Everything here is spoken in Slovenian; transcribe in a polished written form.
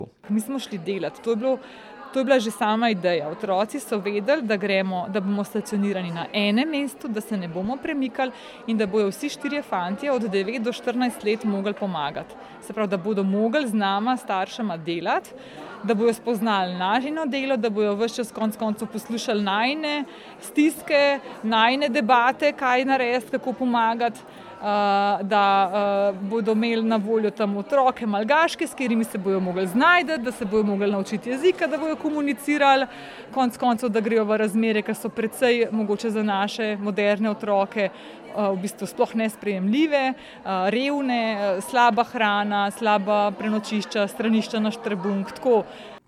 Mi smo šli delati, to je bila že sama ideja. Otroci so vedeli, da bomo stacionirani na enem mestu, da se ne bomo premikali in da bojo vsi 4 fantje od 9 do 14 let mogli pomagati. Se pravi, da bodo mogli z nama, staršema, delati, da bojo spoznali najino delo, da bojo ves čas konec koncev poslušali najine stiske, najine debate, kaj narediti, kako pomagati, da bodo imeli na voljo tam otroke malgaške, s katerimi se bojo mogli znajti, da se bojo mogli naučiti jezika, da bojo komunicirali, konec koncev, da grejo v razmere, ki so precej mogoče za naše moderne otroke v bistvu sploh nesprejemljive, revne, slaba hrana, slaba prenočišča, stranišča na štrbunk, tako.